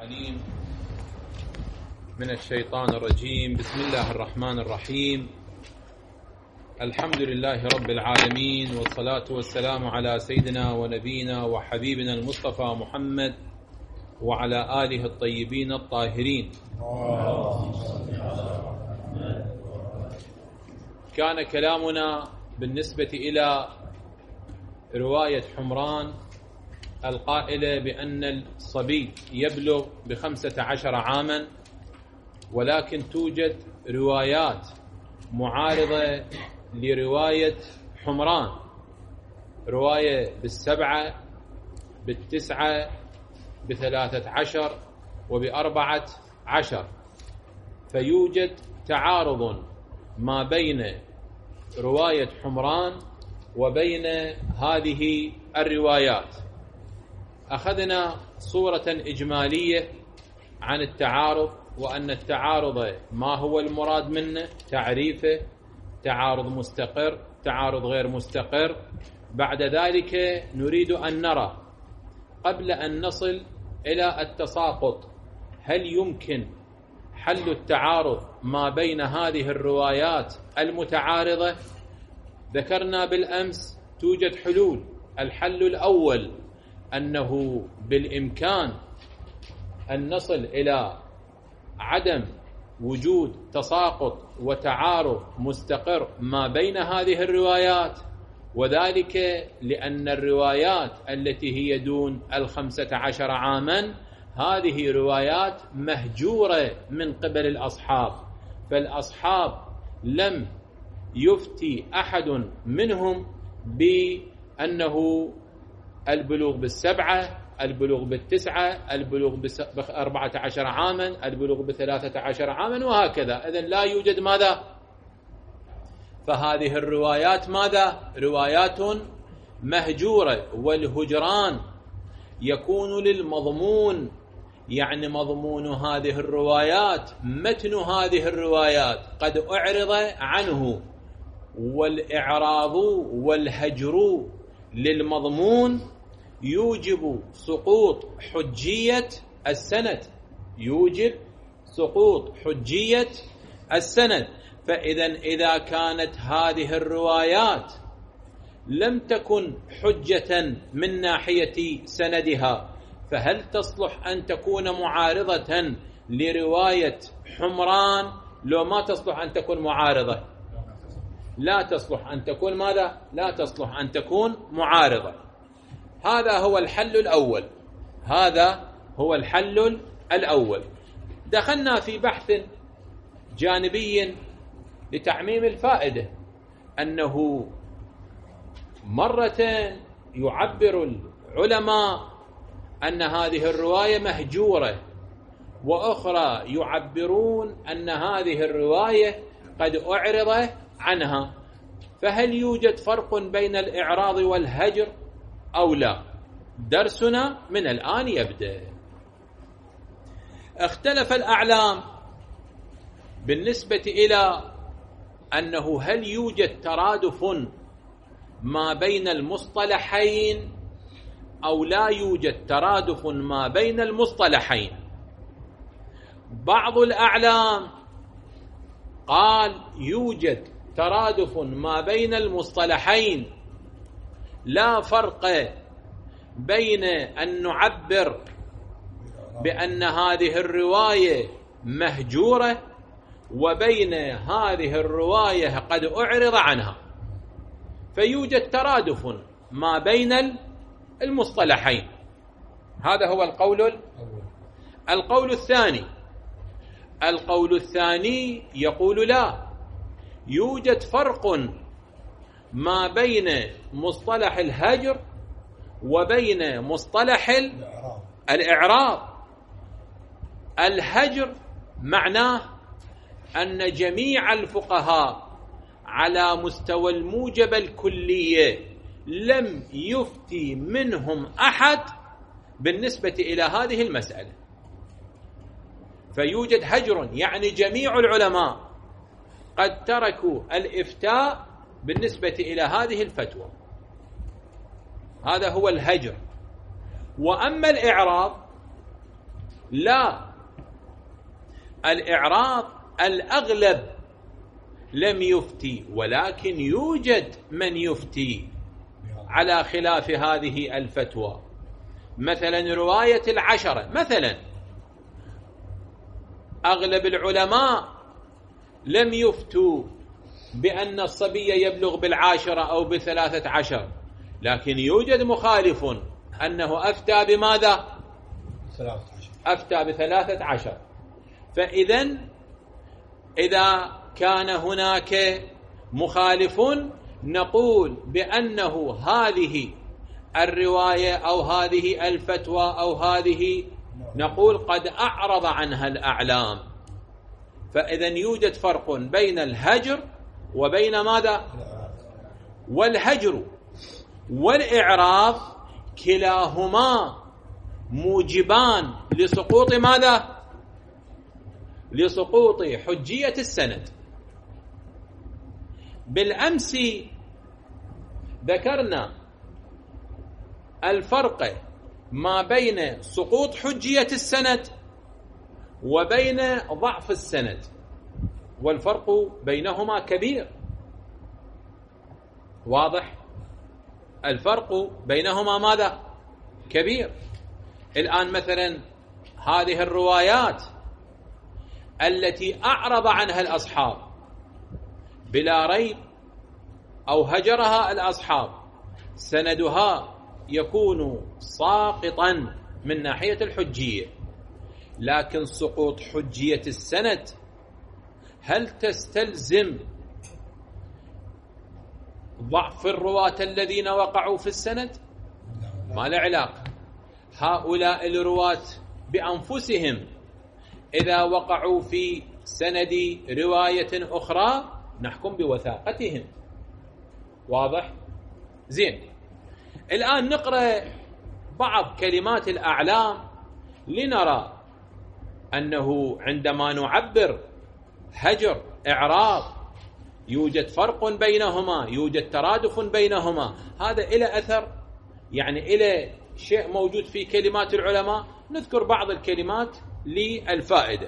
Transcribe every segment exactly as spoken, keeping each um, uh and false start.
العليم من الشيطان الرجيم. بسم الله الرحمن الرحيم. الحمد لله رب العالمين، والصلاة والسلام على سيدنا ونبينا وحبيبنا المصطفى محمد وعلى آله الطيبين الطاهرين. كان كلامنا بالنسبة إلى رواية حمران القائلة بأن الصبي يبلغ بخمسة عشر عاما، ولكن توجد روايات معارضة لرواية حمران، رواية بالسبعة بالتسعة بثلاثة عشر وبأربعة عشر، فيوجد تعارض ما بين رواية حمران وبين هذه الروايات. أخذنا صورة إجمالية عن التعارض، وأن التعارض ما هو المراد منه، تعريفه، تعارض مستقر، تعارض غير مستقر. بعد ذلك نريد أن نرى قبل أن نصل إلى التساقط هل يمكن حل التعارض ما بين هذه الروايات المتعارضة. ذكرنا بالأمس توجد حلول. الحل الأول أنه بالإمكان أن نصل إلى عدم وجود تساقط وتعارض مستقر ما بين هذه الروايات، وذلك لأن الروايات التي هي دون الخمسة عشر عاما هذه روايات مهجورة من قبل الأصحاب، فالأصحاب لم يفتي أحد منهم بأنه البلوغ بالسبعة، البلوغ بالتسعة، البلوغ بأربعة عشر عاما، البلوغ بثلاثة عشر عاما، وهكذا. إذن لا يوجد ماذا؟ فهذه الروايات ماذا؟ روايات مهجورة، والهجران يكون للمضمون، يعني مضمون هذه الروايات، متن هذه الروايات قد أعرض عنه، والإعراض والهجر للمضمون يوجب سقوط حجية السند، يوجب سقوط حجية السند. فإذا إذا كانت هذه الروايات لم تكن حجة من ناحية سندها، فهل تصلح أن تكون معارضة لرواية حمران؟ لو ما تصلح أن تكون معارضة، لا تصلح أن تكون ماذا؟ لا تصلح أن تكون معارضة. هذا هو الحل الأول، هذا هو الحل الأول. دخلنا في بحث جانبي لتعميم الفائدة، أنه مرة يعبر العلماء أن هذه الرواية مهجورة، وأخرى يعبرون أن هذه الرواية قد أعرض عنها، فهل يوجد فرق بين الإعراض والهجر أو لا؟ درسنا من الآن يبدأ. اختلف الأعلام بالنسبة إلى أنه هل يوجد ترادف ما بين المصطلحين أو لا يوجد ترادف ما بين المصطلحين. بعض الأعلام قال يوجد ترادف ما بين المصطلحين، لا فرق بين أن نعبر بأن هذه الرواية مهجورة وبين هذه الرواية قد أعرض عنها، فيوجد ترادف ما بين المصطلحين. هذا هو القول الأول. القول الثاني القول الثاني يقول لا، يوجد فرق ما بين مصطلح الهجر وبين مصطلح الإعراض. الهجر معناه أن جميع الفقهاء على مستوى الموجبة الكلية لم يفتي منهم أحد بالنسبة إلى هذه المسألة، فيوجد هجر، يعني جميع العلماء قد تركوا الإفتاء بالنسبة إلى هذه الفتوى. هذا هو الهجر. وأما الإعراض لا، الإعراض الأغلب لم يفتي، ولكن يوجد من يفتي على خلاف هذه الفتوى. مثلا رواية العشرة، مثلا أغلب العلماء لم يفتوا بأن الصبي يبلغ بالعاشرة أو بثلاثة عشر، لكن يوجد مخالف أنه أفتى بماذا؟ أفتى بثلاثة عشر. فإذا إذا كان هناك مخالف نقول بأنه هذه الرواية أو هذه الفتوى أو هذه نقول قد أعرض عنها الأعلام. فإذا يوجد فرق بين الهجر وبين ماذا؟ والهجر والإعراض كلاهما موجبان لسقوط ماذا؟ لسقوط حجية السند. بالأمس ذكرنا الفرق ما بين سقوط حجية السند وبين ضعف السند، والفرق بينهما كبير. واضح؟ الفرق بينهما ماذا؟ كبير. الآن مثلا هذه الروايات التي أعرض عنها الأصحاب بلا ريب أو هجرها الأصحاب سندها يكون ساقطا من ناحية الحجية، لكن سقوط حجية السند هل تستلزم ضعف الرواة الذين وقعوا في السند؟ ما له علاقة. هؤلاء الرواة بأنفسهم إذا وقعوا في سند رواية أخرى نحكم بوثاقتهم. واضح؟ زين. الآن نقرأ بعض كلمات الأعلام لنرى أنه عندما نعبر هجر إعراض يوجد فرق بينهما، يوجد ترادف بينهما. هذا إلى أثر، يعني إلى شيء موجود في كلمات العلماء. نذكر بعض الكلمات للفائدة.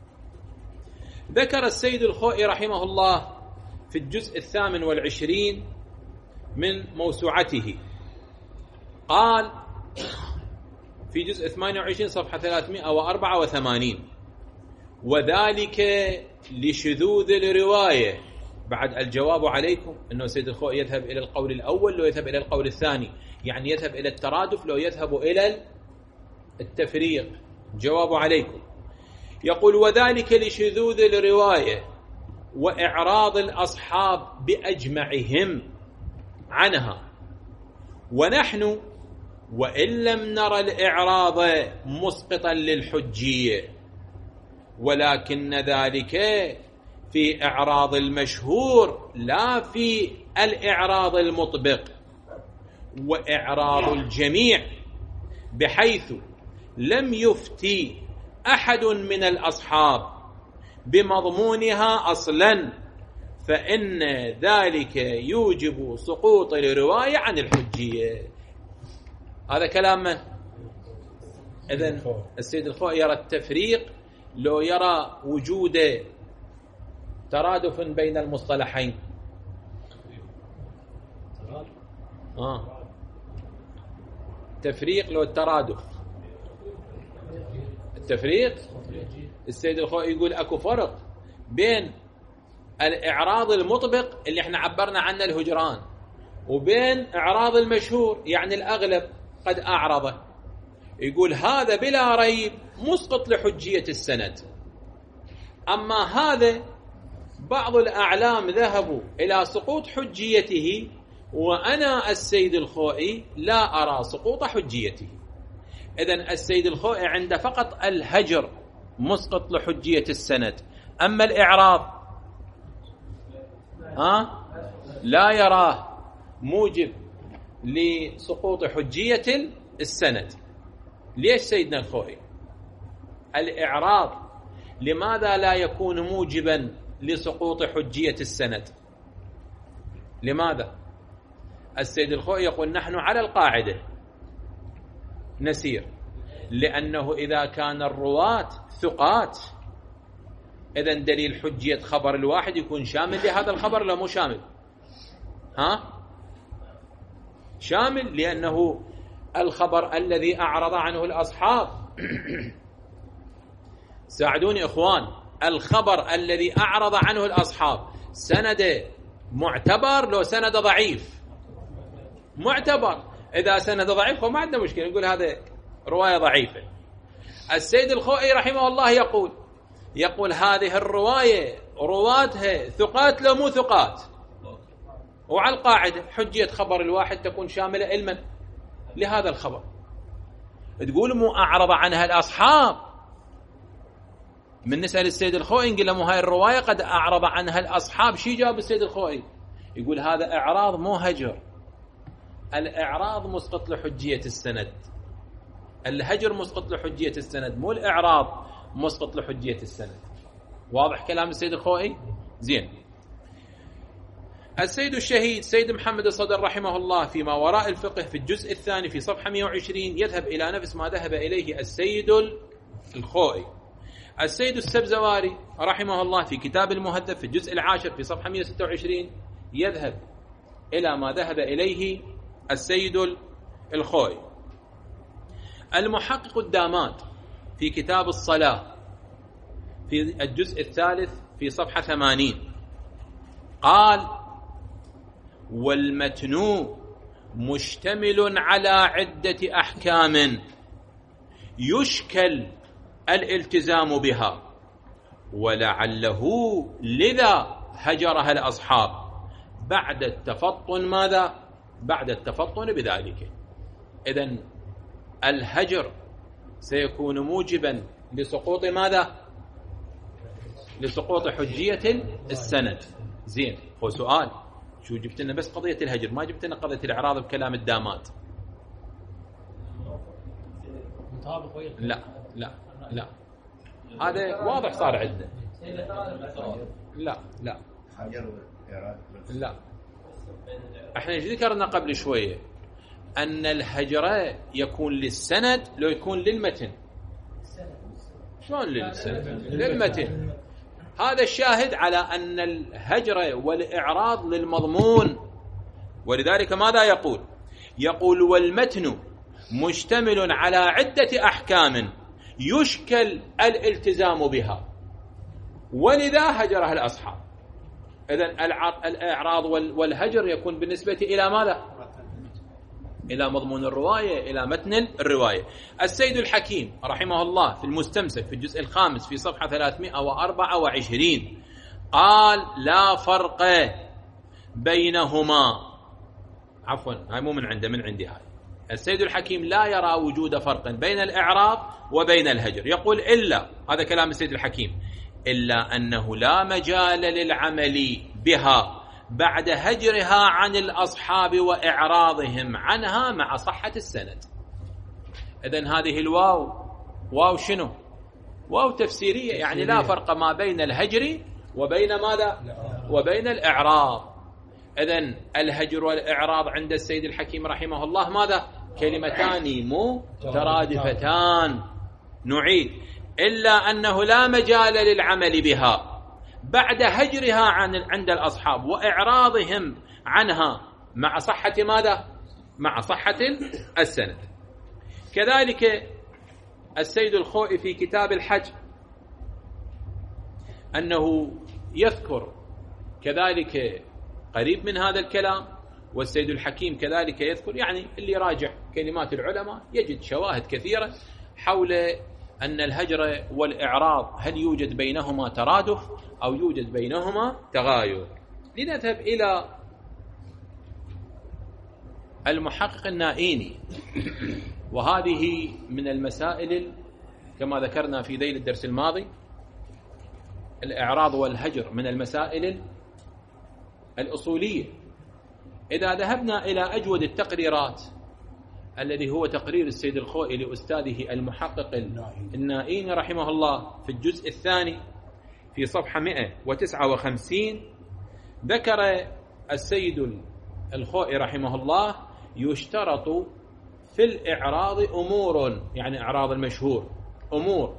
ذكر السيد الخوئي رحمه الله في الجزء الثامن والعشرين من موسوعته، قال في جزء ثمانية وعشرين صفحة ثلاثمائة وأربعة وثمانين: وذلك لشذوذ الرواية. بعد الجواب عليكم أنه السيد الخوئي يذهب إلى القول الأول لو يذهب إلى القول الثاني، يعني يذهب إلى الترادف لو يذهب إلى التفريق. جواب عليكم. يقول: وذلك لشذوذ الرواية وإعراض الأصحاب بأجمعهم عنها، ونحن وإن لم نرى الإعراض مسقطا للحجية، ولكن ذلك في إعراض المشهور لا في الإعراض المطبق وإعراض الجميع، بحيث لم يفتي أحد من الأصحاب بمضمونها أصلا، فإن ذلك يوجب سقوط الرواية عن الحجية. هذا كلام من؟ إذن السيد الخوئي يرى التفريق لو يرى وجود ترادف بين المصطلحين. آه. تفريق لو الترادف. التفريق السيد الخوئي يقول أكو فرق بين الإعراض المطبق اللي احنا عبرنا عنه الهجران، وبين إعراض المشهور يعني الأغلب قد أعرضه. يقول هذا بلا ريب مسقط لحجية السند. أما هذا بعض الأعلام ذهبوا إلى سقوط حجيته، وأنا السيد الخوئي لا أرى سقوط حجيته. إذن السيد الخوئي عند فقط الهجر مسقط لحجية السند، أما الإعراض ها لا يراه موجب لسقوط حجية السند. ليش سيدنا الخوئي؟ الإعراض لماذا لا يكون موجبا لسقوط حجية السند؟ لماذا؟ السيد الخوئي يقول نحن على القاعدة نسير، لأنه إذا كان الرواة ثقات إذن دليل حجية خبر الواحد يكون شامل لهذا الخبر لا مو شامل؟ ها؟ شامل، لأنه الخبر الذي أعرض عنه الأصحاب ساعدوني إخوان، الخبر الذي أعرض عنه الأصحاب سند معتبر لو سند ضعيف؟ معتبر. إذا سند ضعيف فما عندنا مشكلة، نقول هذا رواية ضعيفة. السيد الخوئي رحمه الله يقول يقول هذه الرواية رواتها ثقات لو مو ثقات، وعلى القاعدة حجية خبر الواحد تكون شاملة علما لهذا الخبر. تقول مو أعرض عنها الأصحاب، من نسأل السيد الخوئي نقول له مو هاي الرواية قد أعرض عنها الأصحاب، شي جاب السيد الخوئي؟ يقول هذا إعراض مو هجر. الإعراض مسقط لحجية السند، الهجر مسقط لحجية السند، مو الإعراض مسقط لحجية السند. واضح كلام السيد الخوئي؟ زين. السيد الشهيد سيد محمد الصدر رحمه الله فيما وراء الفقه في الجزء الثاني في صفحة مئة وعشرين يذهب إلى نفس ما ذهب إليه السيد الخوئي. السيد السبزواري رحمه الله في كتاب المهذب في الجزء العاشر في صفحة مئة وستة وعشرين يذهب إلى ما ذهب إليه السيد الخوئي. المحقق الدامات في كتاب الصلاة في الجزء الثالث في صفحة ثمانين قال: والمتن مشتمل على عدة أحكام يشكل الالتزام بها، ولعله لذا هجرها الأصحاب بعد التفطن ماذا؟ بعد التفطن بذلك. إذن الهجر سيكون موجبا لسقوط ماذا؟ لسقوط حجية السند. زين، هو سؤال، شو جبت لنا بس قضية الهجر، ما جبت لنا قضية الإعراض بكلام الدامات؟ لا لا لا، هذا واضح صار عندنا. لا لا لا، احنا ذكرنا قبل شوية أن الهجر يكون للسند لو يكون للمتن. شلون للسند؟ للمتن. هذا الشاهد على أن الهجر والإعراض للمضمون، ولذلك ماذا يقول؟ يقول: والمتن مشتمل على عدة أحكام يشكل الالتزام بها، ولذا هجرها الأصحاب. إذن الإعراض والهجر يكون بالنسبة إلى ماذا؟ إلى مضمون الرواية، إلى متن الرواية. السيد الحكيم رحمه الله في المستمسك في الجزء الخامس في صفحة ثلاثمائة وأربعة وعشرين قال: لا فرق بينهما. عفوا، هاي مو من عنده، من عندي هاي. السيد الحكيم لا يرى وجود فرق بين الإعراض وبين الهجر، يقول إلا، هذا كلام السيد الحكيم، إلا أنه لا مجال للعمل بها بعد هجرها عن الأصحاب وإعراضهم عنها مع صحة السند. إذن هذه الواو واو شنو؟ واو تفسيرية، يعني لا فرق ما بين الهجر وبين ماذا؟ وبين الإعراض. إذن الهجر والإعراض عند السيد الحكيم رحمه الله ماذا؟ كلمتان مترادفتان. نعيد: إلا أنه لا مجال للعمل بها بعد هجرها عن عند الأصحاب وإعراضهم عنها مع صحة ماذا؟ مع صحة السند. كذلك السيد الخوئي في كتاب الحج أنه يذكر كذلك قريب من هذا الكلام، والسيد الحكيم كذلك يذكر، يعني اللي راجع كلمات العلماء يجد شواهد كثيرة حول أن الهجر والإعراض هل يوجد بينهما ترادف أو يوجد بينهما تغاير. لنذهب إلى المحقق النائيني، وهذه من المسائل كما ذكرنا في ذيل الدرس الماضي، الإعراض والهجر من المسائل الأصولية. إذا ذهبنا إلى أجود التقريرات الذي هو تقرير السيد الخوئي لأستاذه المحقق النائيني رحمه الله في الجزء الثاني في صفحة مئة وتسعة وخمسين، ذكر السيد الخوئي رحمه الله: يشترط في الإعراض أمور، يعني إعراض المشهور أمور.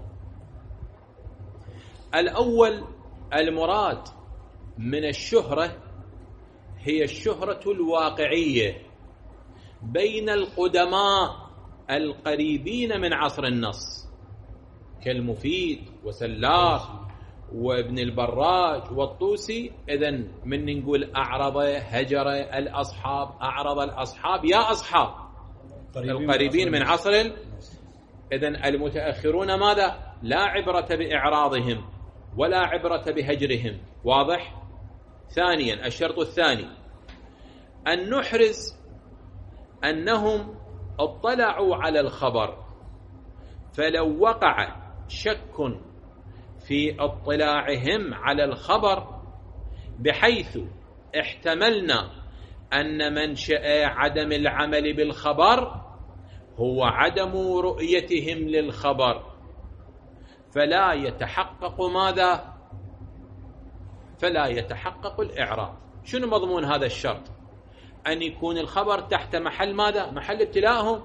الأول المراد من الشهرة هي الشهرة الواقعية بين القدماء القريبين من عصر النص كالمفيد وسلاخ وابن البراج والطوسي. إذن من نقول أعرض هجر الأصحاب، أعرض الأصحاب يا أصحاب القريبين من عصر. إذن المتأخرون ماذا؟ لا عبرة بإعراضهم ولا عبرة بهجرهم. واضح؟ ثانيا الشرط الثاني أن نحرز أنهم اطلعوا على الخبر، فلو وقع شك في اطلاعهم على الخبر بحيث احتملنا أن منشأ عدم العمل بالخبر هو عدم رؤيتهم للخبر، فلا يتحقق ماذا؟ فلا يتحقق الإعراض. شنو مضمون هذا الشرط؟ أن يكون الخبر تحت محل ماذا؟ محل ابتلاءهم.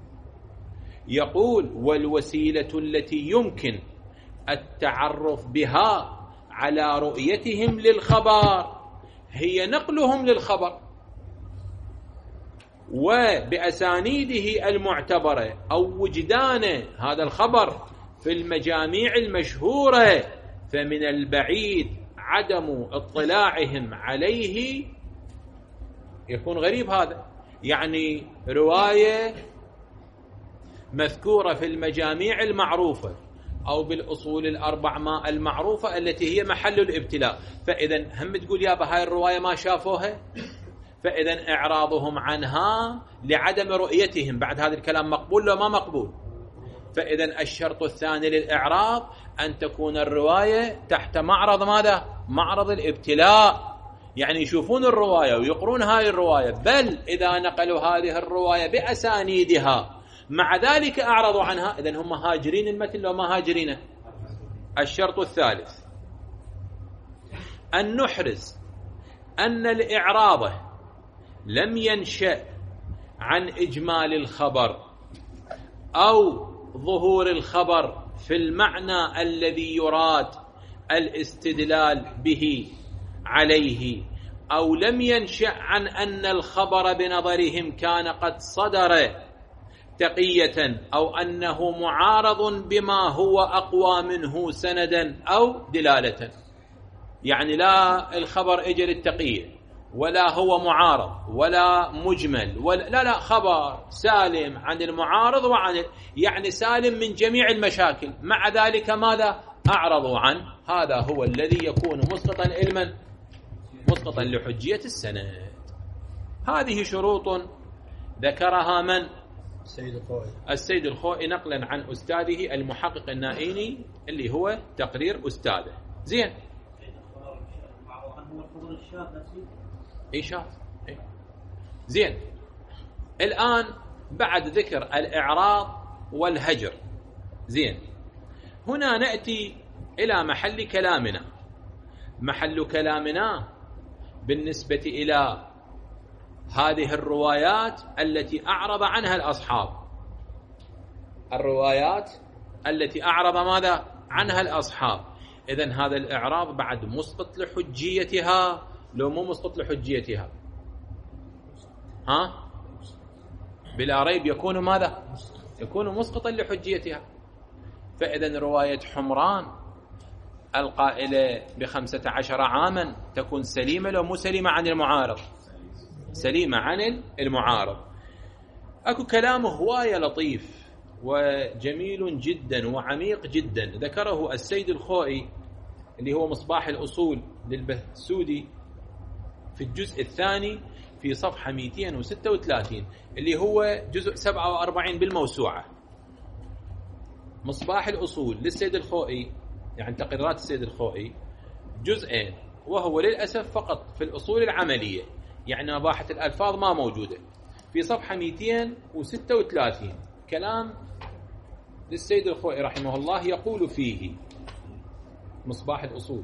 يقول والوسيلة التي يمكن التعرف بها على رؤيتهم للخبر هي نقلهم للخبر وبأسانيده المعتبرة أو وجدان هذا الخبر في المجاميع المشهورة، فمن البعيد عدم اطلاعهم عليه يكون غريب. هذا يعني رواية مذكورة في المجاميع المعروفة أو بالأصول الأربع المعروفة التي هي محل الابتلاء، فإذا هم تقول يا بهاي الرواية ما شافوها، فإذا إعراضهم عنها لعدم رؤيتهم. بعد هذا الكلام مقبول لو ما مقبول؟ فإذا الشرط الثاني للإعراض أن تكون الرواية تحت معرض ماذا؟ معرض الابتلاء، يعني يشوفون الرواية ويقرون هذه الرواية، بل إذا نقلوا هذه الرواية بأسانيدها مع ذلك أعرضوا عنها، إذن هم هاجرين المتن لو ما هاجرينه. الشرط الثالث أن نحرز أن الإعراض لم ينشأ عن إجمال الخبر أو ظهور الخبر في المعنى الذي يراد الاستدلال به عليه، أو لم ينشأ عن أن الخبر بنظرهم كان قد صدر تقية أو أنه معارض بما هو أقوى منه سندا أو دلالة. يعني لا الخبر اجى للتقية ولا هو معارض ولا مجمل ولا لا لا خبر سالم عن المعارض وعن يعني سالم من جميع المشاكل، مع ذلك ماذا؟ أعرضوا عنه. هذا هو الذي يكون مسقطا علما مسقطا لحجية السند. هذه شروط ذكرها من؟ السيد الخوئي السيد الخوئي نقلا عن أستاذه المحقق النائيني اللي هو تقرير أستاذه. زين اي شاذ. زين الآن بعد ذكر الإعراض والهجر، زين هنا نأتي إلى محل كلامنا. محل كلامنا بالنسبة إلى هذه الروايات التي أعرض عنها الأصحاب، الروايات التي أعرض ماذا؟ عنها الأصحاب. إذن هذا الإعراض بعد مسقط لحجيتها لو مو مسقط لحجيتها؟ ها؟ بلا ريب يكون ماذا؟ يكون مسقطا لحجيتها. فإذن رواية حمران القائلة بخمسة عشر عاما تكون سليمة لو مو سليمة عن المعارض؟ سليمة عن المعارض. أكو كلام هواية لطيف وجميل جدا وعميق جدا ذكره السيد الخوئي اللي هو مصباح الأصول للبهسودي في الجزء الثاني في صفحة مئتين وستة وثلاثين اللي هو جزء سبعة وأربعين بالموسوعة. مصباح الأصول للسيد الخوئي يعني تقريرات السيد الخوئي جزئين، وهو للأسف فقط في الأصول العملية، يعني مباحة الألفاظ ما موجودة. في صفحة مئتين وستة وثلاثين كلام للسيد الخوئي رحمه الله يقول فيه مصباح الأصول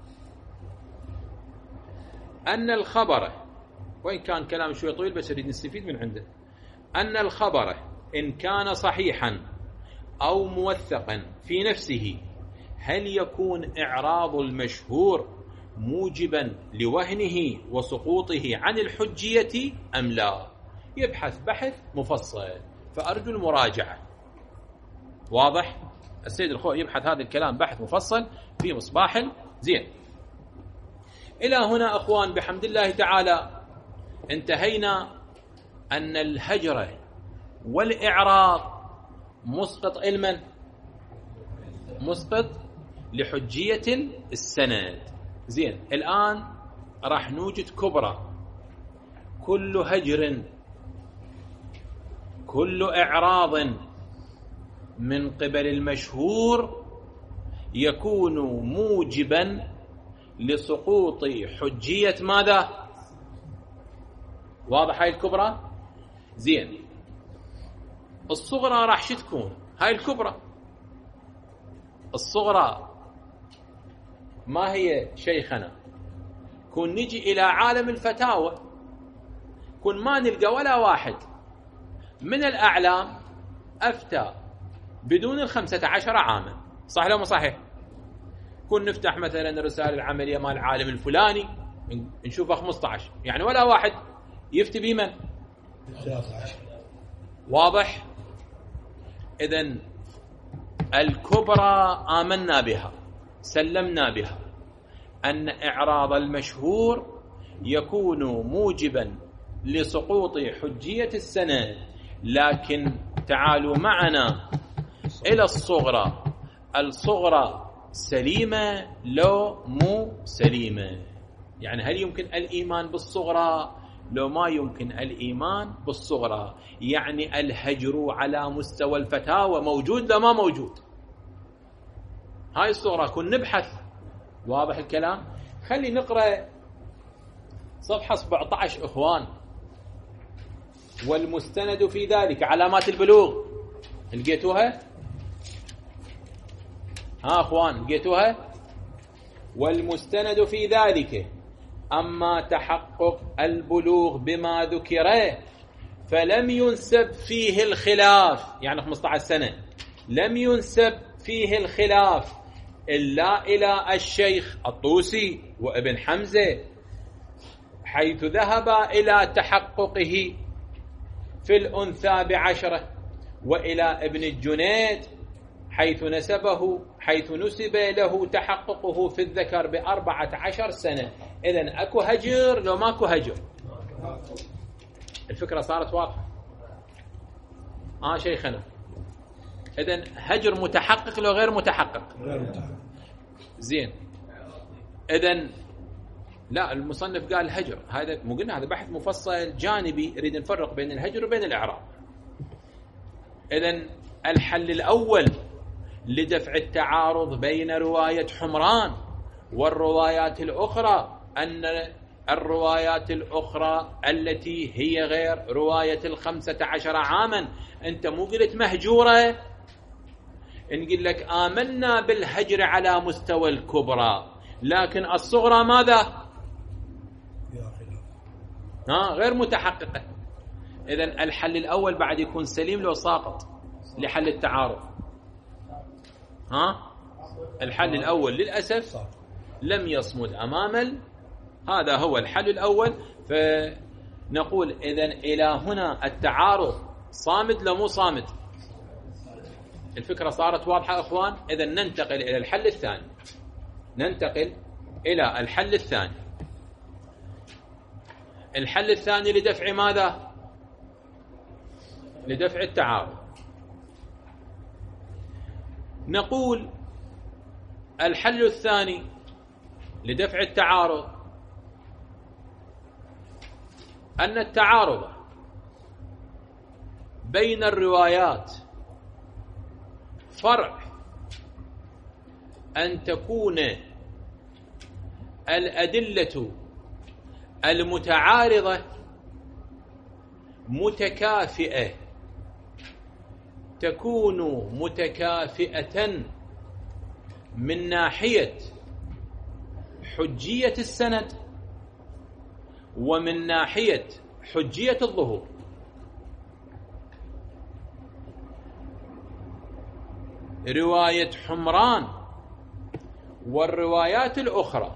أن الخبر، وإن كان كلام شوي طويل بس أريد نستفيد من عنده، أن الخبر إن كان صحيحا أو موثقا في نفسه هل يكون إعراض المشهور موجبا لوهنه وسقوطه عن الحجية أم لا؟ يبحث بحث مفصل، فأرجو المراجعة. واضح؟ السيد الخوئي يبحث هذا الكلام بحث مفصل في مصباح زين. إلى هنا أخوان بحمد الله تعالى انتهينا أن الهجر والإعراض مسقط علما، مسقط لحجية السند. زين، الآن راح نوجد كبرى. كل هجر، كل إعراض من قبل المشهور يكون موجبا لسقوط حجية ماذا؟ واضح هاي الكبرى؟ زين، الصغرى راح شو تكون؟ هاي الكبرى. الصغرى ما هي شيخنا؟ كون نجي إلى عالم الفتاوى، كون ما نلقى ولا واحد من الأعلام أفتى بدون الخمسة عشر عاما، صح لو ما صحيح؟ كون نفتح مثلا الرسالة العملية مال العالم الفلاني نشوفها خمسة عشر، يعني ولا واحد يفتي بمن؟ واضح؟ إذن الكبرى آمنا بها، سلمنا بها، أن إعراض المشهور يكون موجبا لسقوط حجية السند. لكن تعالوا معنا إلى الصغرى. الصغرى سليمة لو مو سليمة؟ يعني هل يمكن الإيمان بالصغرى لو ما يمكن الإيمان بالصغرى؟ يعني الهجر على مستوى الفتاوى موجود لو ما موجود؟ هاي الصغرى كن نبحث. واضح الكلام؟ خلي نقرأ صفحة سبعة عشر إخوان. والمستند في ذلك علامات البلوغ، لقيتوها؟ ها أخوان لقيتوها؟ والمستند في ذلك أما تحقق البلوغ بما ذكره فلم ينسب فيه الخلاف، يعني خمسة عشر سنة لم ينسب فيه الخلاف إلا إلى الشيخ الطوسي وابن حمزة، حيث ذهب إلى تحققه في الأنثى بعشرة، وإلى ابن الجنيد حيث نسبه حيث نسب له تحققه في الذكر بأربعة عشر سنة. إذن أكو هجر لو ماكو هجر؟ الفكرة صارت واضحة. آه شيخنا، إذن هجر متحقق لو غير متحقق؟ زين، إذن لا، المصنف قال هجر. هذا مو قلنا هذا بحث مفصل جانبي، يريد نفرق بين الهجر وبين الإعراب. إذن الحل الأول لدفع التعارض بين رواية حمران والروايات الأخرى أن الروايات الأخرى التي هي غير رواية الخمسة عشر عاما، أنت مو قلت مهجورة؟ نقول لك آمنا بالهجر على مستوى الكبرى، لكن الصغرى ماذا؟ ها غير متحققة. إذن الحل الأول بعد يكون سليم لو ساقط لحل التعارض. ها الحل الأول للأسف لم يصمد أمام ال... هذا هو الحل الأول. فنقول إذن إلى هنا التعارض صامد لو مو صامد؟ الفكرة صارت واضحة أخوان. إذن ننتقل إلى الحل الثاني. ننتقل إلى الحل الثاني. الحل الثاني لدفع ماذا؟ لدفع التعارض. نقول الحل الثاني لدفع التعارض أن التعارض بين الروايات فرع أن تكون الأدلة المتعارضة متكافئة، تكون متكافئة من ناحية حجية السند ومن ناحية حجية الظهور. رواية حمران والروايات الأخرى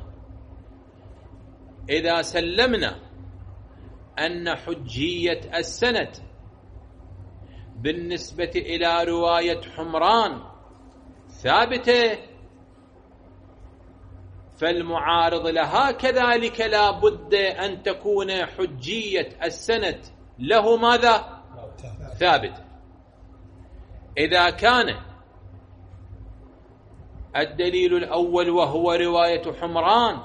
إذا سلمنا أن حجية السند بالنسبة إلى رواية حمران ثابتة، فالمعارض لها كذلك لا بد أن تكون حجية السند له ماذا؟ ثابت. إذا كان الدليل الأول وهو رواية حمران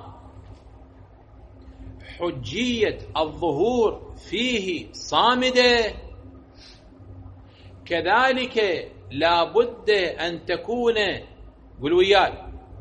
حجية الظهور فيه صامدة، كذلك لا بد أن تكون، قولوا وياي،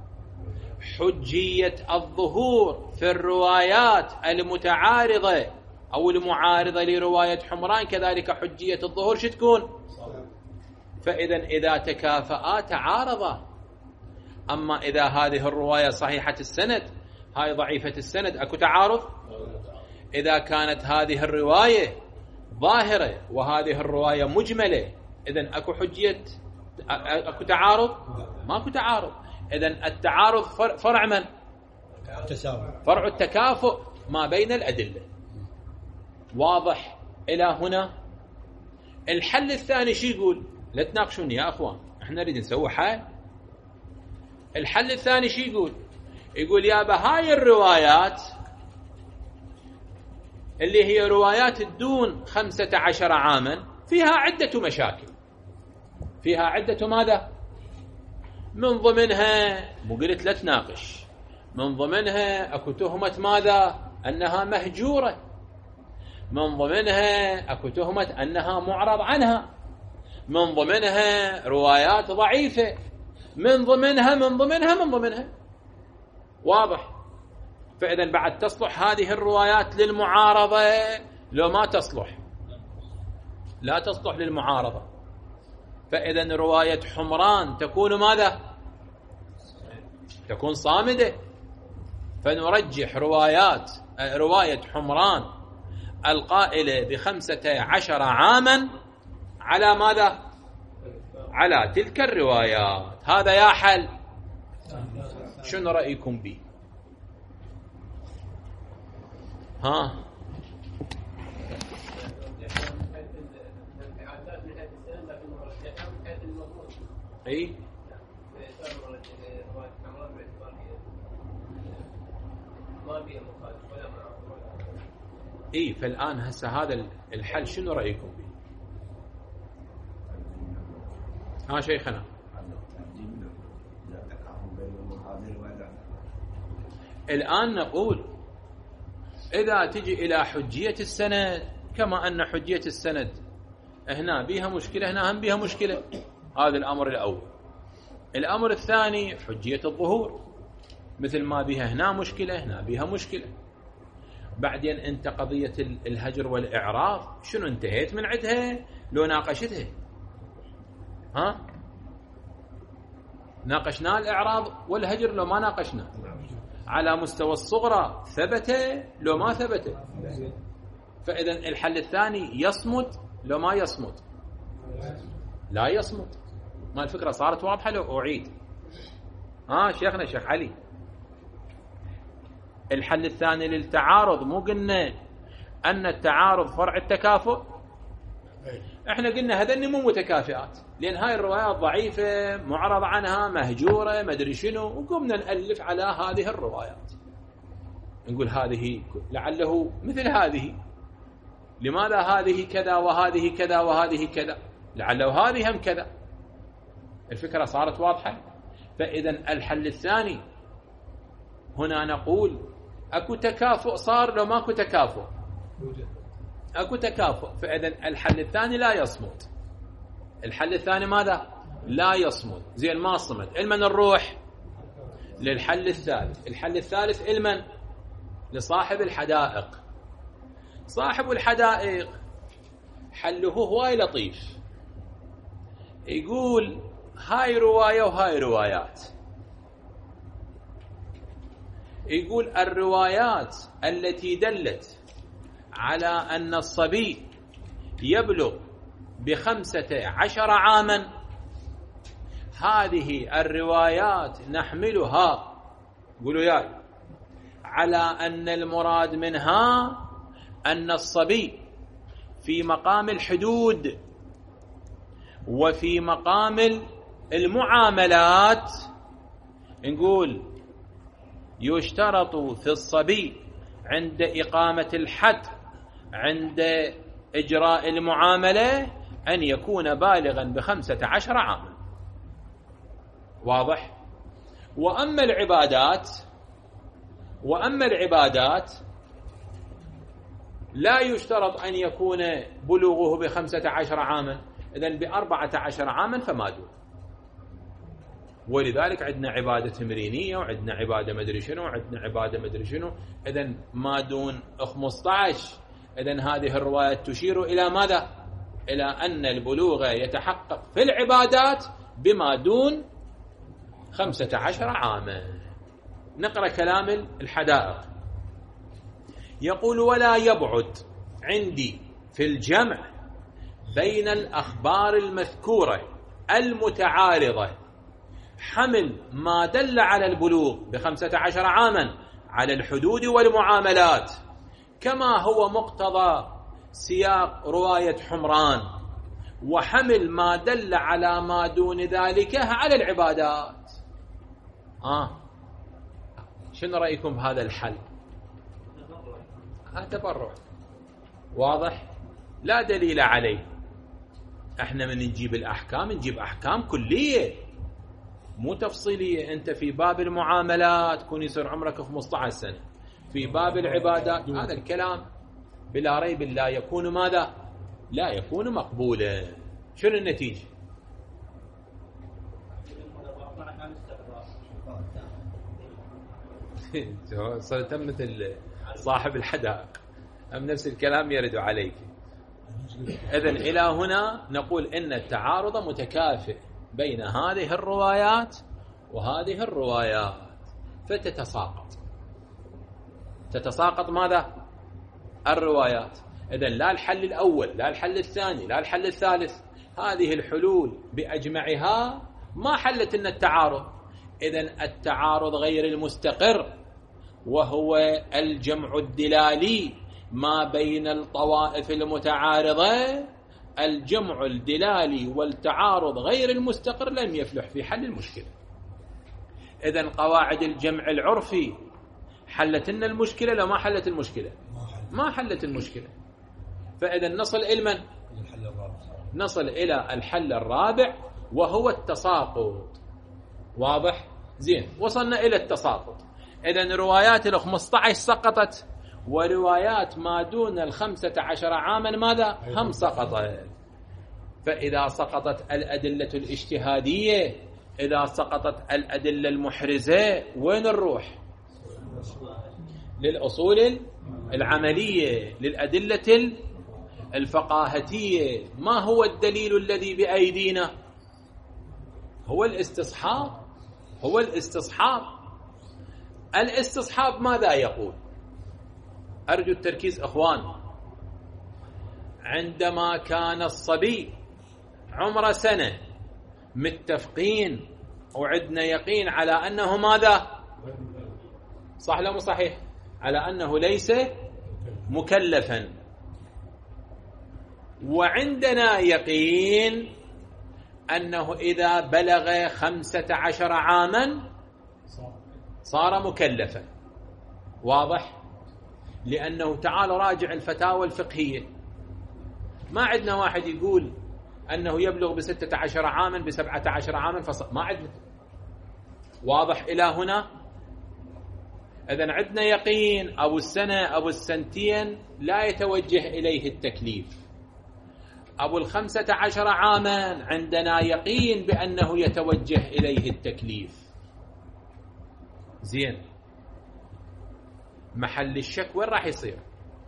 حجية الظهور في الروايات المتعارضة أو المعارضة لرواية حمران كذلك حجية الظهور شو تكون؟ فإذا إذا تكافأ تعارضا. أما إذا هذه الرواية صحيحة السند هاي ضعيفة السند أكو تعارض؟ إذا كانت هذه الرواية ظاهرة وهذه الرواية مجملة إذن أكو حجية، أكو تعارض؟ ما أكو تعارض. إذن التعارض فرع من؟ فرع التكافؤ ما بين الأدلة. واضح إلى هنا؟ الحل الثاني شو يقول؟ لا تناقشوني يا أخوان، احنا نريد نسوي حل. الحل الثاني شو يقول؟ يقول يا بهاي الروايات اللي هي روايات الدون خمسة عشر عاما فيها عدة مشاكل، فيها عدة ماذا؟ من ضمنها، مو قلت لا تناقش، من ضمنها أكو تهمة ماذا؟ أنها مهجورة، من ضمنها أكو تهمة أنها معرض عنها، من ضمنها روايات ضعيفة، من ضمنها من ضمنها من ضمنها. واضح؟ فإذا بعد تصلح هذه الروايات للمعارضة لو ما تصلح؟ لا تصلح للمعارضة. فإذا رواية حمران تكون ماذا؟ تكون صامدة. فنرجح روايات رواية حمران القائلة بخمسة عشر عاما على ماذا؟ على تلك الروايات. هذا يا حل. شنو رأيكم به؟ ها اي اي فالآن هسه هذا الحل شنو رأيكم به؟ ها شيخنا. الآن نقول إذا تجي إلى حجية السند كما أن حجية السند هنا بيها مشكلة هنا هم بيها مشكلة، هذا الأمر الأول. الأمر الثاني حجية الظهور مثل ما بيها هنا مشكلة هنا بيها مشكلة. بعدين أنت قضية الهجر والإعراض شنو انتهيت من عندها لو ناقشتها؟ ها ناقشنا الإعراض والهجر لو ما ناقشنا؟ على مستوى الصغرى ثبت لو ما ثبت؟ فإذا الحل الثاني يصمت لو ما يصمت؟ لا يصمت. ما الفكرة صارت واضحة لو أعيد؟ ها شيخنا شيخ علي. الحل الثاني للتعارض مو قلنا أن التعارض فرع التكافؤ؟ احنا قلنا هذني مو متكافئات لأن هاي الروايات ضعيفة معرض عنها مهجورة ما ادري شنو، وقمنا نألف على هذه الروايات نقول هذه لعله مثل هذه، لماذا هذه كذا وهذه كذا وهذه كذا، لعله هذه هم كذا. الفكرة صارت واضحة. فإذا الحل الثاني هنا نقول أكو تكافؤ صار لو ماكو تكافؤ؟ أكو تكافؤ. فإذا الحل الثاني لا يصمت. الحل الثاني ماذا؟ لا يصمت. زين ما صمت المن نروح للحل الثالث. الحل الثالث المن؟ لصاحب الحدائق. صاحب الحدائق حله هواي لطيف، يقول هاي رواية وهاي روايات. يقول الروايات التي دلت على أن الصبي يبلغ بخمسة عشر عاما هذه الروايات نحملها قولوا ياي على أن المراد منها أن الصبي في مقام الحدود وفي مقام المعاملات نقول يشترط في الصبي عند إقامة الحد عند إجراء المعاملة أن يكون بالغا بخمسة عشر عاما. واضح؟ وأما العبادات وأما العبادات لا يشترط أن يكون بلوغه بخمسة عشر عاما، إذن بأربعة عشر عاما فما دون. ولذلك عندنا عبادة تمرينية وعندنا عبادة مدري شنو وعندنا عبادة مدري شنو، إذن ما دون خمسة عشر. إذن هذه الرواية تشير إلى ماذا؟ إلى أن البلوغ يتحقق في العبادات بما دون خمسة عشر عاما. نقرأ كلام الحدائق. يقول ولا يبعد عندي في الجمع بين الأخبار المذكورة المتعارضة حمل ما دل على البلوغ بخمسة عشر عاما على الحدود والمعاملات كما هو مقتضى سياق رواية حمران، وحمل ما دل على ما دون ذلك على العبادات. آه. شنو رأيكم بهذا الحل؟ ها تبرع واضح، لا دليل عليه. احنا من نجيب الأحكام نجيب أحكام كلية مو تفصيلية. أنت في باب المعاملات كون يصير عمرك خمسة عشر سنة، في باب العبادات هذا الكلام بلا ريب لا يكون ماذا؟ لا يكون مقبولا. شنو النتيجة؟ صرت مثل صاحب الحدائق أم نفس الكلام يرد عليك. إذن إلى هنا نقول إن التعارض متكافئ بين هذه الروايات وهذه الروايات فتتساقط تتساقط ماذا؟ الروايات. إذن لا الحل الأول لا الحل الثاني لا الحل الثالث، هذه الحلول بأجمعها ما حلت إن التعارض. إذن التعارض غير المستقر وهو الجمع الدلالي ما بين الطوائف المتعارضة. الجمع الدلالي والتعارض غير المستقر لم يفلح في حل المشكلة. إذن قواعد الجمع العرفي حلت لنا المشكلة لو ما حلت المشكلة ما حلت المشكلة. فإذا نصل إلى من؟ نصل إلى الحل الرابع وهو التساقط. واضح؟ زين، وصلنا إلى التساقط. إذن روايات الخمسة عشر سقطت وروايات ما دون الخمسة عشر عاما ماذا؟ هم سقطت. فإذا سقطت الأدلة الاجتهادية، إذا سقطت الأدلة المحرزة، وين نروح؟ للأصول العملية، للأدلة الفقاهتية. ما هو الدليل الذي بأيدينا؟ هو الاستصحاب هو الاستصحاب الاستصحاب ماذا يقول؟ أرجو التركيز أخوان. عندما كان الصبي عمر سنة متفقين وعدنا يقين على أنه ماذا؟ صح لو مو صحيح؟ على أنه ليس مكلفا، وعندنا يقين أنه إذا بلغ خمسة عشر عاما صار مكلفا. واضح؟ لأنه تعال راجع الفتاوى الفقهية، ما عندنا واحد يقول أنه يبلغ بستة عشر عاما بسبعة عشر عاما فص... ما عندنا. واضح إلى هنا؟ إذن عندنا يقين أبو السنة أبو السنتين لا يتوجه إليه التكليف. أبو الخمسة عشر عاما عندنا يقين بأنه يتوجه إليه التكليف. زين، محل الشك وين راح يصير؟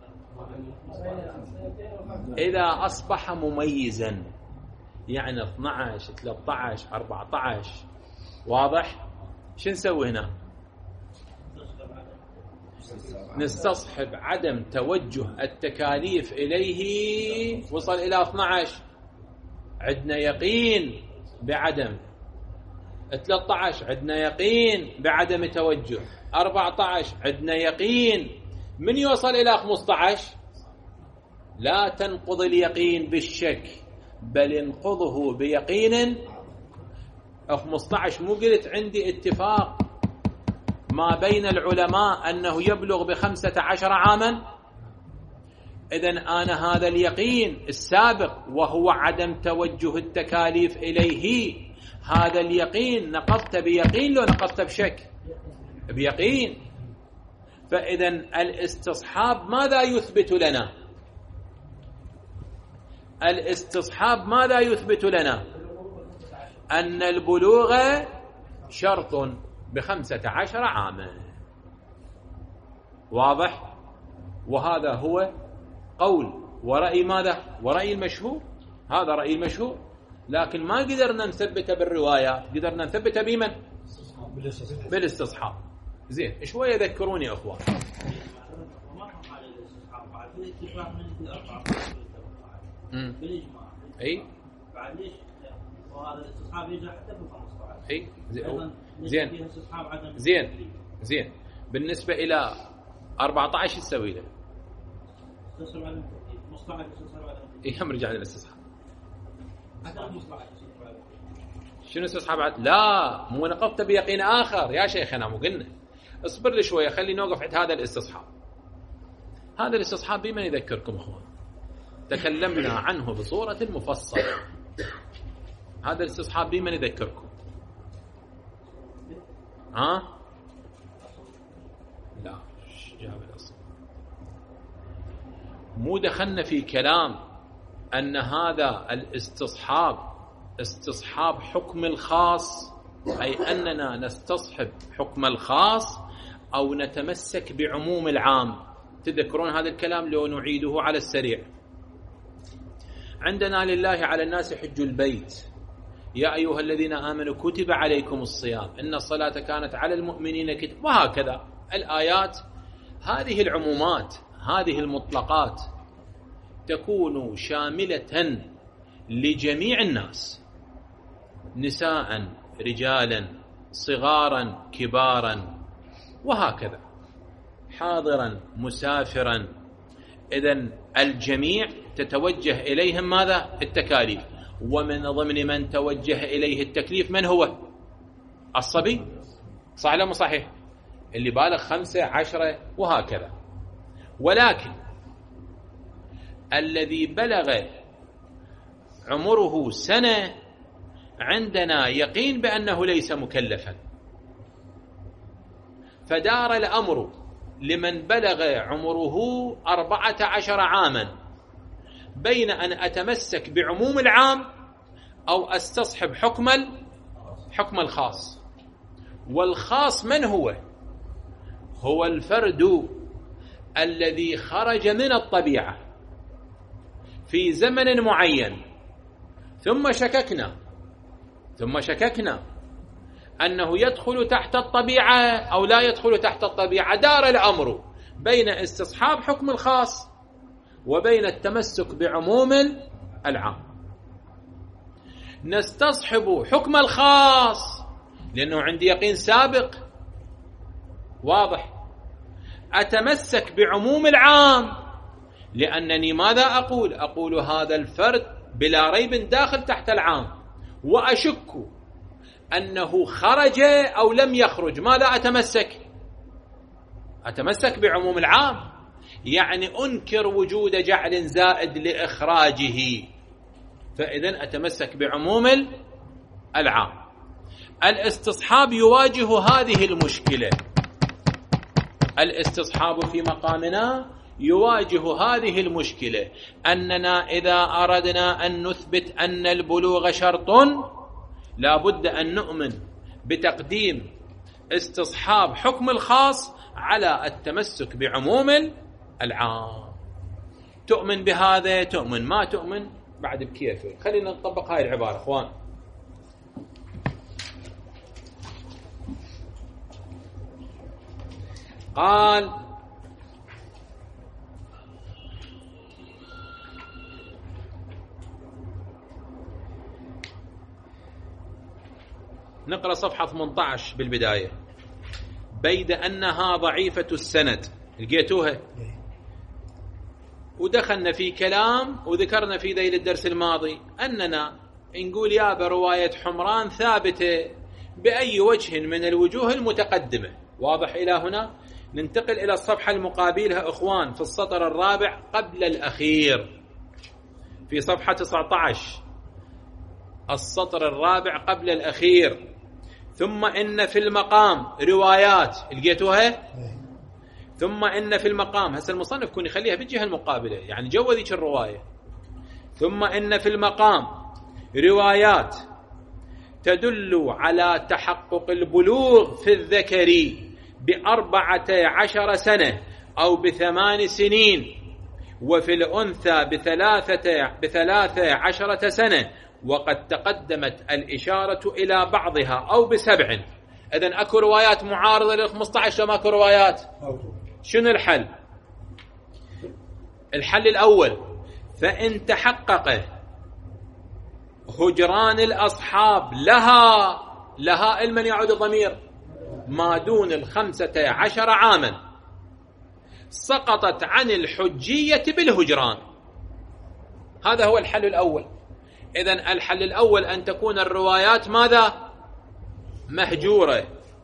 إذا أصبح مميزا، يعني اثني عشر ثلاثة عشر أربعة عشر. واضح؟ شو نسوي هنا؟ نستصحب عدم توجه التكاليف إليه. وصل إلى اثني عشر عندنا يقين بعدم ثلاثة عشر عندنا يقين بعدم توجه، أربعة عشر عندنا يقين. من يوصل إلى خمسة عشر لا تنقض اليقين بالشك بل انقضه بيقين. خمسة عشر مو قلت عندي اتفاق ما بين العلماء أنه يبلغ بخمسة عشر عاما؟ إذن أنا هذا اليقين السابق وهو عدم توجه التكاليف إليه، هذا اليقين نقضت بيقين لو نقضت بشك؟ بيقين. فإذن الاستصحاب ماذا يثبت لنا؟ الاستصحاب ماذا يثبت لنا؟ أن البلوغ شرط بخمسة عشر عاما. واضح؟ وهذا هو قول ورأي ماذا؟ ورأي المشهور. هذا رأي المشهور، لكن ما قدرنا نثبته بالروايات، قدرنا نثبته بمن؟ بالاستصحاب. زين، شوية ذكروني يا أخوان. اي بعد ليش وهذا الاستصحاب يرجع حتى في خمسة عشر؟ اي زين زين زين بالنسبه الى أربعة عشر تسوي له استصحاب عدم مصلحه استصحاب عدم اي هم رجع للاستصحاب حتى مصلحه شنو استصحاب عدم؟ لا مو نقضت بيقين اخر يا شيخنا، مو قلنا اصبر لي شويه خلي نوقف عند هذا الاستصحاب. هذا الاستصحاب بمن يذكركم اخوان؟ تكلمنا عنه بصورة مفصلة. هذا الاستصحاب بمن يذكركم؟ ها؟ لا جاب الأصل. مو دخلنا في كلام أن هذا الاستصحاب استصحاب حكم الخاص، أي أننا نستصحب حكم الخاص أو نتمسك بعموم العام. تذكرون هذا الكلام لو نعيده على السريع. عندنا لله على الناس حج البيت، يا أيها الذين آمنوا كتب عليكم الصيام، إن الصلاة كانت على المؤمنين كتب، وهكذا الآيات. هذه العمومات هذه المطلقات تكون شاملة لجميع الناس، نساء رجالا صغارا كبارا وهكذا، حاضرا مسافرا. إذن الجميع تتوجه إليهم ماذا؟ التكاليف. ومن ضمن من توجه إليه التكليف من هو؟ الصبي، صح ولا مو صحيح؟ اللي بالغ خمسة عشرة وهكذا. ولكن الذي بلغ عمره سنة عندنا يقين بأنه ليس مكلفا، فدار الأمر لمن بلغ عمره أربعة عشر عاما بين أن أتمسك بعموم العام أو أستصحب حكم حكم الخاص. والخاص من هو؟ هو الفرد الذي خرج من الطبيعة في زمن معين، ثم شككنا ثم شككنا أنه يدخل تحت الطبيعة أو لا يدخل تحت الطبيعة. دار الأمر بين استصحاب حكم الخاص وبين التمسك بعموم العام. نستصحب حكم الخاص لأنه عندي يقين سابق واضح. أتمسك بعموم العام لأنني ماذا أقول؟ أقول هذا الفرد بلا ريب داخل تحت العام، وأشك أنه خرج أو لم يخرج. ماذا أتمسك؟ أتمسك بعموم العام، يعني أنكر وجود جعل زائد لإخراجه، فإذن أتمسك بعموم العام. الاستصحاب يواجه هذه المشكلة. الاستصحاب في مقامنا يواجه هذه المشكلة، أننا إذا أردنا أن نثبت أن البلوغ شرط لا بد أن نؤمن بتقديم استصحاب حكم الخاص على التمسك بعموم العام. تؤمن بهذا تؤمن، ما تؤمن بعد بكيفك. خلينا نطبق هاي العبارة اخوان. قال نقرأ صفحة ثمانية عشر بالبداية. بيد أنها ضعيفة السند، لقيتوها؟ ودخلنا في كلام وذكرنا في ذيل الدرس الماضي أننا نقول يا برواية حمران ثابتة بأي وجه من الوجوه المتقدمة. واضح إلى هنا؟ ننتقل إلى الصفحة المقابلها أخوان في السطر الرابع قبل الأخير، في صفحة تسعة عشر، السطر الرابع قبل الأخير. ثم إن في المقام روايات، لقيتوها؟ ثم إن في المقام، هسه المصنف كون يخليها بالجهة المقابلة يعني جو ذيك الرواية. ثم إن في المقام روايات تدل على تحقق البلوغ في الذكر بأربعة عشر سنة أو بثمان سنين، وفي الأنثى بثلاثة, بثلاثة عشرة سنة، وقد تقدمت الإشارة إلى بعضها، أو بسبع. إذن أكو روايات معارضة للخمسة عشر، ما أكو روايات. شنو الحل؟ الحل الأول، فإن تحقق هجران الأصحاب لها لها المن يعود الضمير ما دون الخمسة عشر عاما، سقطت عن الحجية بالهجران. هذا هو الحل الأول. إذن الحل الأول أن تكون الروايات ماذا؟ مهجورة.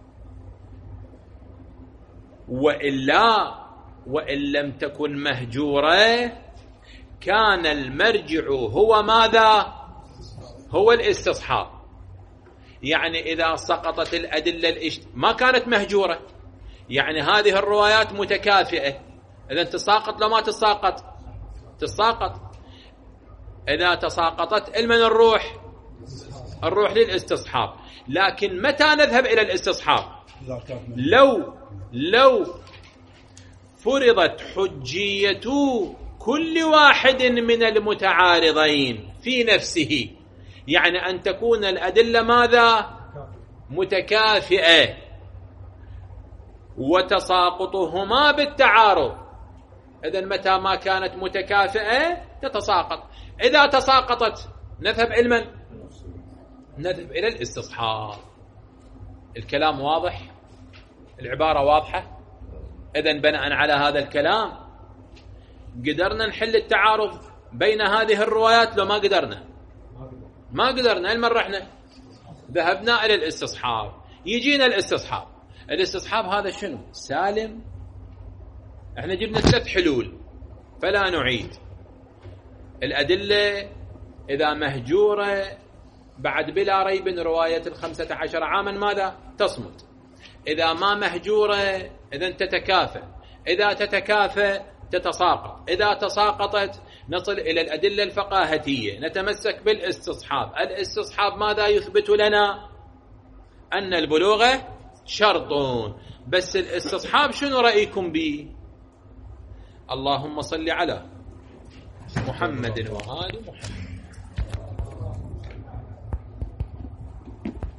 وإلا وإن لم تكن مهجورة كان المرجع هو ماذا؟ هو الاستصحاب. يعني إذا سقطت الأدلة الاشت... ما كانت مهجورة، يعني هذه الروايات متكافئة، إذا تساقط لما تساقط تساقط. إذا تساقطت المن الروح الروح للاستصحاب. لكن متى نذهب إلى الاستصحاب؟ لو لو فرضت حجية كل واحد من المتعارضين في نفسه، يعني أن تكون الأدلة ماذا؟ متكافئة، وتساقطهما بالتعارض. إذن متى ما كانت متكافئة تتساقط. إذا تساقطت نذهب إلى من؟ نذهب إلى الاستصحاب. الكلام واضح؟ العبارة واضحة؟ إذن بناء على هذا الكلام قدرنا نحل التعارض بين هذه الروايات لو ما قدرنا؟ ما قدرنا. المن رحنا ذهبنا إلى الاستصحاب. يجينا الاستصحاب. الاستصحاب هذا شنو؟ سالم. احنا جبنا ثلاث حلول فلا نعيد. الأدلة إذا مهجورة بعد بلا ريب رواية الخمسة عشر عاما ماذا؟ تصمت. إذا ما مهجورة إذن تتكافئ. إذا تتكافئ تتساقط. إذا تساقطت نصل إلى الأدلة الفقاهتية، نتمسك بالاستصحاب. الاستصحاب ماذا يثبت لنا؟ أن البلوغ شرط. بس الاستصحاب شنو رأيكم به؟ اللهم صل على محمد وآل محمد.